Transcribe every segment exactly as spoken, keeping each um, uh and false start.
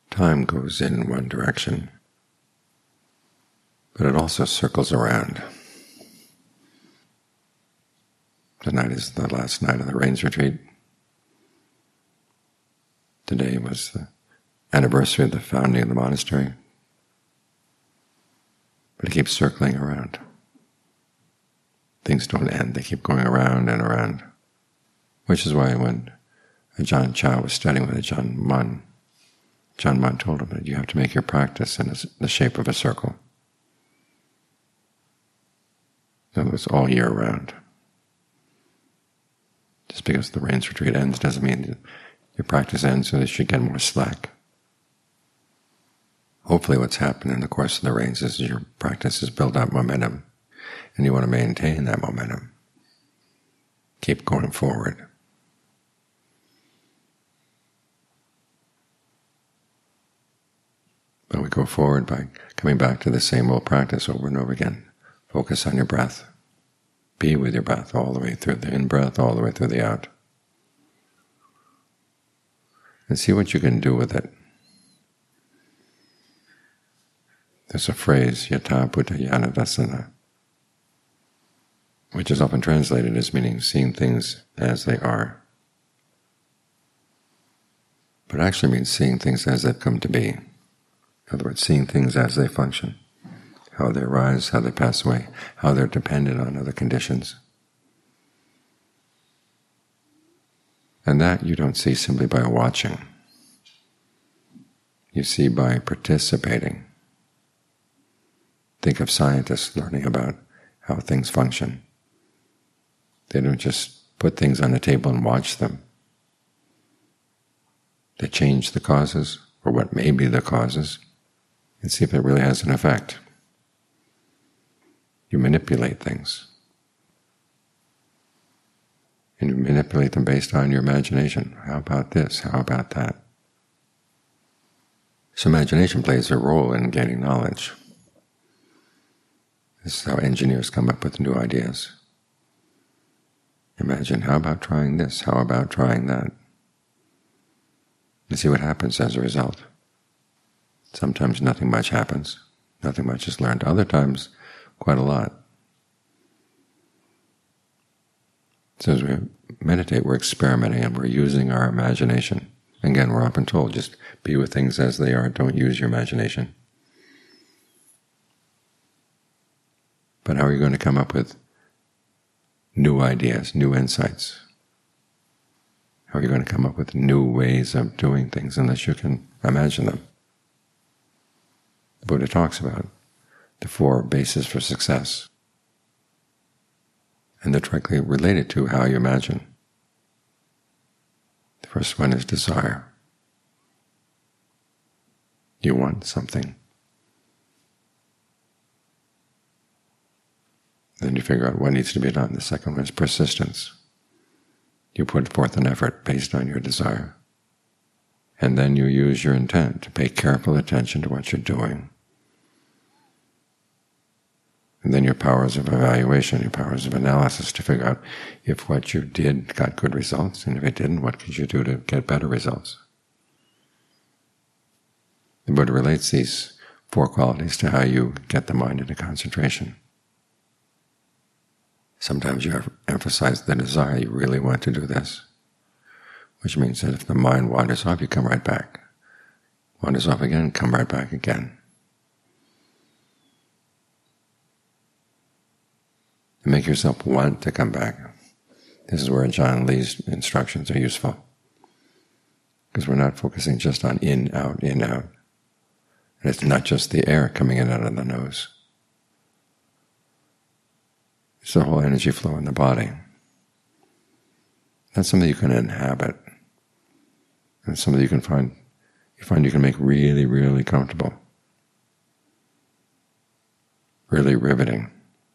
Time goes in one direction, but it also circles around. Tonight is the last night of the Rains Retreat. Today was the anniversary of the founding of the monastery. But it keeps circling around. Things don't end, they keep going around and around. Which is why when Ajahn Chah was studying with Ajahn Mun, Ajahn Mun told him that you have to make your practice in the shape of a circle. In other words, all year round. Just because the Rains Retreat ends doesn't mean your practice ends so that you should get more slack. Hopefully what's happened in the course of the Rains is your practice has built up momentum, and you want to maintain that momentum. Keep going forward. But we go forward by coming back to the same old practice over and over again. Focus on your breath. Be with your breath all the way through the in-breath, all the way through the out. And see what you can do with it. There's a phrase, yatha bhutayana dasana, which is often translated as meaning seeing things as they are. But it actually means seeing things as they've come to be. In other words, seeing things as they function, how they arise, how they pass away, how they're dependent on other conditions. And that you don't see simply by watching. You see by participating. Think of scientists learning about how things function. They don't just put things on a table and watch them. They change the causes, or what may be the causes, and see if it really has an effect. You manipulate things. And you manipulate them based on your imagination. How about this? How about that? So imagination plays a role in gaining knowledge. This is how engineers come up with new ideas. Imagine, how about trying this? How about trying that? And see what happens as a result. Sometimes nothing much happens. Nothing much is learned. Other times, quite a lot. So as we meditate, we're experimenting and we're using our imagination. Again, we're often told, just be with things as they are, don't use your imagination. But how are you going to come up with new ideas, new insights? How are you going to come up with new ways of doing things unless you can imagine them? The Buddha talks about the four bases for success, and they're directly related to how you imagine. The first one is desire. You want something. Then you figure out what needs to be done. The second one is persistence. You put forth an effort based on your desire. And then you use your intent to pay careful attention to what you're doing. And then your powers of evaluation, your powers of analysis to figure out if what you did got good results, and if it didn't, what could you do to get better results. The Buddha relates these four qualities to how you get the mind into concentration. Sometimes you emphasize the desire, you really want to do this, which means that if the mind wanders off, you come right back. Wanders off again, come right back again. And make yourself want to come back. This is where Ajahn Lee's instructions are useful, because we're not focusing just on in, out, in, out. And it's not just the air coming in and out of the nose. It's the whole energy flow in the body. That's something you can inhabit. And something you can find, you find you can make really, really comfortable. Really riveting.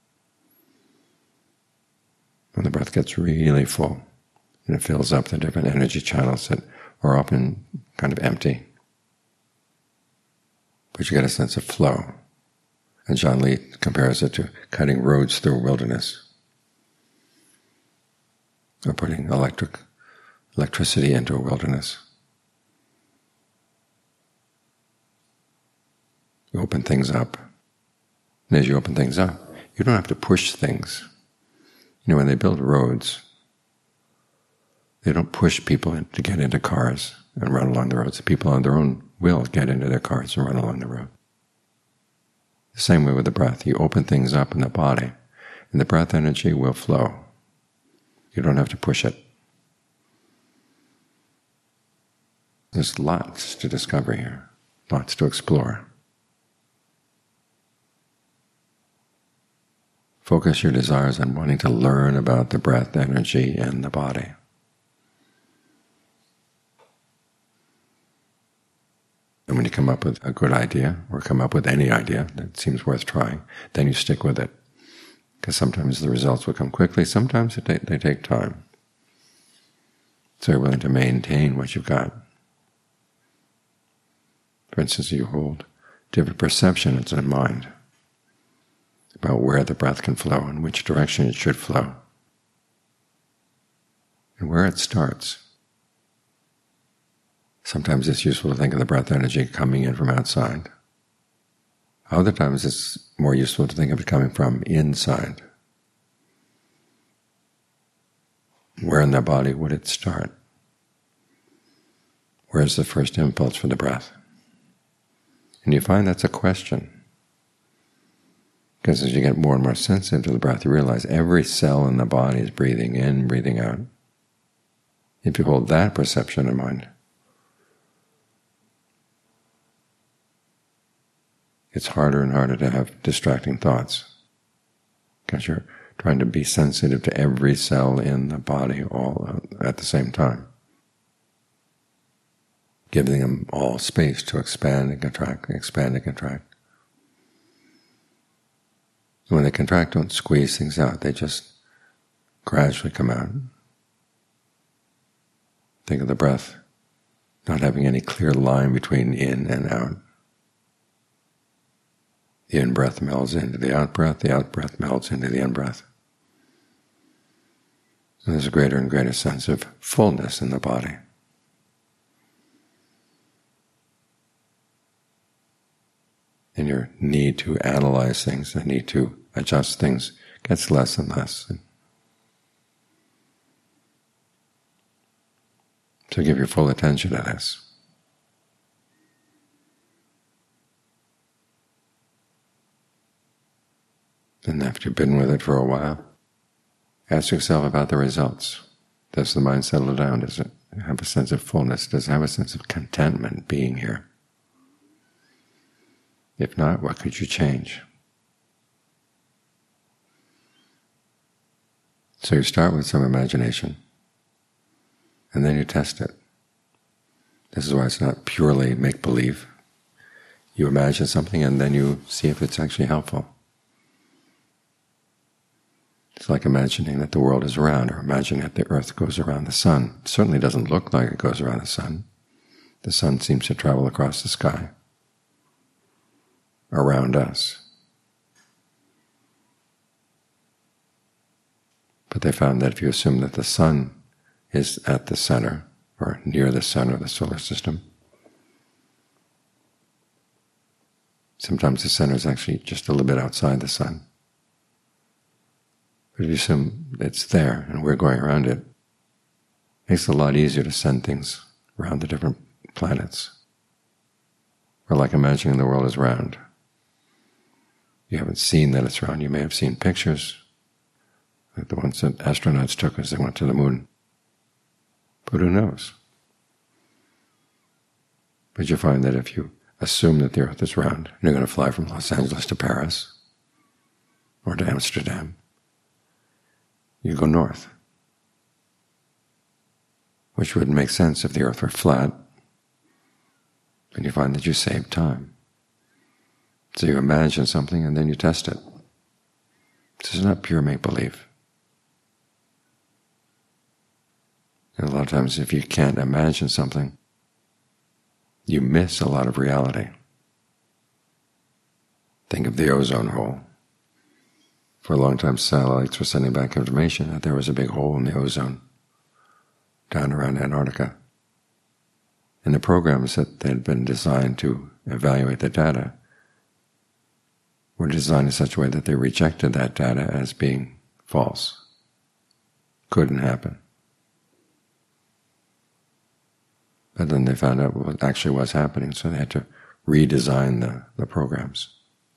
When the breath gets really full, and it fills up the different energy channels that are often kind of empty. But you get a sense of flow. And Ajahn Lee compares it to cutting roads through a wilderness, or putting electric electricity into a wilderness. You open things up. And as you open things up, you don't have to push things. You know, when they build roads, they don't push people to get into cars and run along the roads. The people on their own will get into their cars and run along the road. The same way with the breath. You open things up in the body, and the breath energy will flow. You don't have to push it. There's lots to discover here, lots to explore. Focus your desires on wanting to learn about the breath energy in the body. And when you come up with a good idea, or come up with any idea that seems worth trying, then you stick with it. Because sometimes the results will come quickly, sometimes they they take time. So you're willing to maintain what you've got. For instance, you hold different perceptions in mind about where the breath can flow and which direction it should flow, and where it starts. Sometimes it's useful to think of the breath energy coming in from outside. Other times it's more useful to think of it coming from inside. Where in the body would it start? Where's the first impulse for the breath? And you find that's a question. Because as you get more and more sensitive to the breath, you realize every cell in the body is breathing in, breathing out. If you hold that perception in mind, it's harder and harder to have distracting thoughts, because you're trying to be sensitive to every cell in the body all at the same time, giving them all space to expand and contract, expand and contract. When they contract, don't squeeze things out. They just gradually come out. Think of the breath not having any clear line between in and out. The in-breath melds into the out-breath, the out-breath melds into the in-breath. And there's a greater and greater sense of fullness in the body. And your need to analyze things, the need to adjust things gets less and less. So give your full attention to this. And after you've been with it for a while, ask yourself about the results. Does the mind settle down? Does it have a sense of fullness? Does it have a sense of contentment being here? If not, what could you change? So you start with some imagination, and then you test it. This is why it's not purely make-believe. You imagine something and then you see if it's actually helpful. It's like imagining that the world is round, or imagining that the earth goes around the sun. It certainly doesn't look like it goes around the sun. The sun seems to travel across the sky around us. But they found that if you assume that the sun is at the center, or near the center of the solar system, sometimes the center is actually just a little bit outside the sun. But if you assume it's there and we're going around it, it makes it a lot easier to send things around the different planets. Or like imagining the world is round. You haven't seen that it's round. You may have seen pictures, like the ones that astronauts took as they went to the moon. But who knows? But you find that if you assume that the earth is round, and you're going to fly from Los Angeles to Paris, or to Amsterdam, you go north, which would make sense if the earth were flat, and you find that you save time. So you imagine something and then you test it. This is not pure make-believe. And a lot of times if you can't imagine something, you miss a lot of reality. Think of the ozone hole. For a long time, satellites were sending back information that there was a big hole in the ozone down around Antarctica. And the programs that had been designed to evaluate the data were designed in such a way that they rejected that data as being false. Couldn't happen. But then they found out what actually was happening, so they had to redesign the, the programs.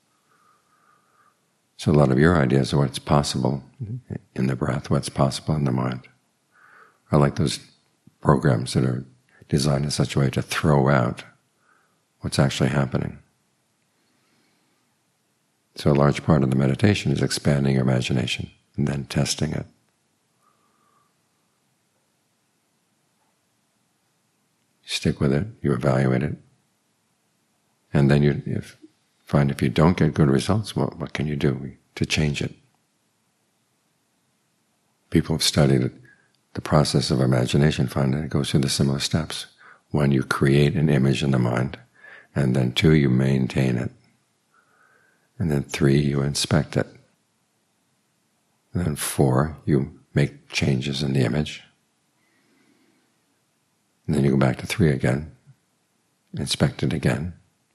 So a lot of your ideas of what's possible in the breath, what's possible in the mind, are like those programs that are designed in such a way to throw out what's actually happening. So a large part of the meditation is expanding your imagination and then testing it. You stick with it, you evaluate it, and then you if, find if you don't get good results, well, what can you do to change it? People have studied the process of imagination, find that it goes through the similar steps. One, you create an image in the mind, and then two, you maintain it. And then three, you inspect it. And then four, you make changes in the image. And then you go back to three again, inspect it again.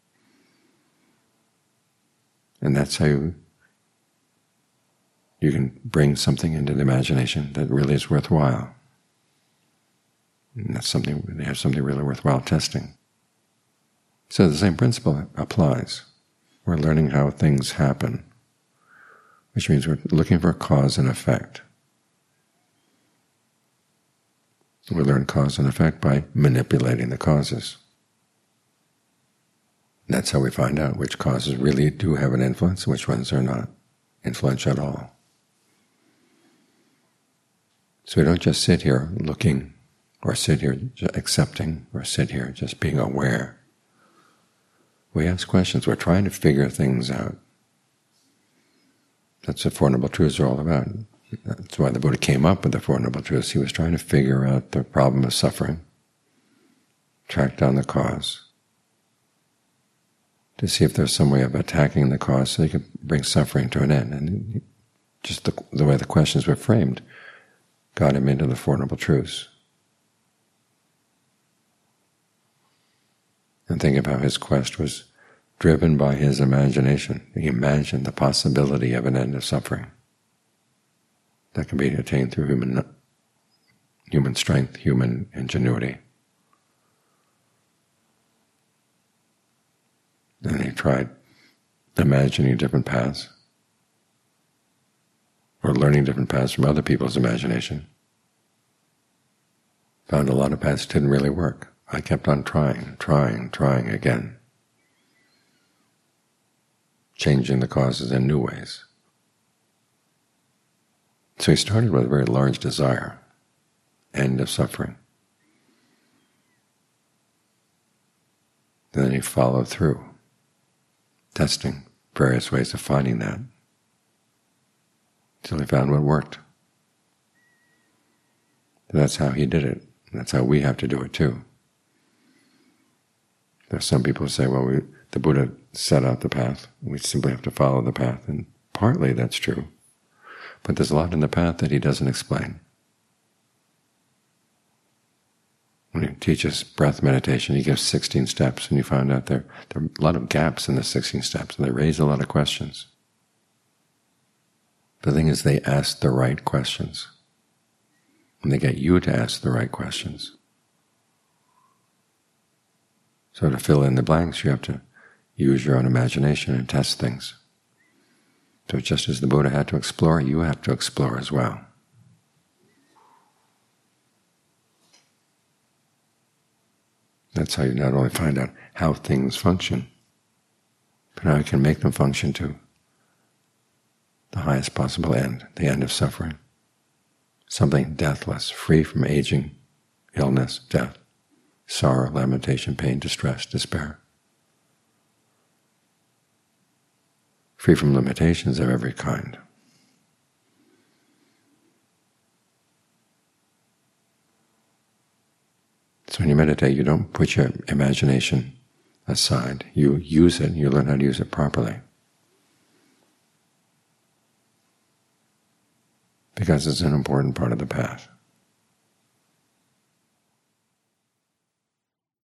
And that's how you, you can bring something into the imagination that really is worthwhile. And that's something, they have something really worthwhile testing. So the same principle applies. We're learning how things happen, which means we're looking for cause and effect. We learn cause and effect by manipulating the causes. That's how we find out which causes really do have an influence and which ones are not influential at all. So we don't just sit here looking, or sit here accepting, or sit here just being aware. We ask questions. We're trying to figure things out. That's what Four Noble Truths are all about. That's why the Buddha came up with the Four Noble Truths. He was trying to figure out the problem of suffering, track down the cause, to see if there's some way of attacking the cause so he could bring suffering to an end. And just the, the way the questions were framed got him into the Four Noble Truths. And think of how his quest was driven by his imagination. He imagined the possibility of an end of suffering that can be attained through human, human strength, human ingenuity. And he tried imagining different paths, or learning different paths from other people's imagination. Found a lot of paths didn't really work. I kept on trying, trying, trying again, changing the causes in new ways. So he started with a very large desire, end of suffering. And then he followed through, testing various ways of finding that, until he found what worked. And that's how he did it. That's how we have to do it too. There's some people who say, well, we, the Buddha set out the path, we simply have to follow the path, and partly that's true. But there's a lot in the path that he doesn't explain. When he teaches breath meditation, he gives sixteen steps, and you find out there, there are a lot of gaps in the sixteen steps, and they raise a lot of questions. The thing is, they ask the right questions, and they get you to ask the right questions. So to fill in the blanks, you have to use your own imagination and test things. So just as the Buddha had to explore, you have to explore as well. That's how you not only find out how things function, but how you can make them function to the highest possible end, the end of suffering. Something deathless, free from aging, illness, death, sorrow, lamentation, pain, distress, despair. Free from limitations of every kind. So when you meditate, you don't put your imagination aside. You use it, you learn how to use it properly. Because it's an important part of the path.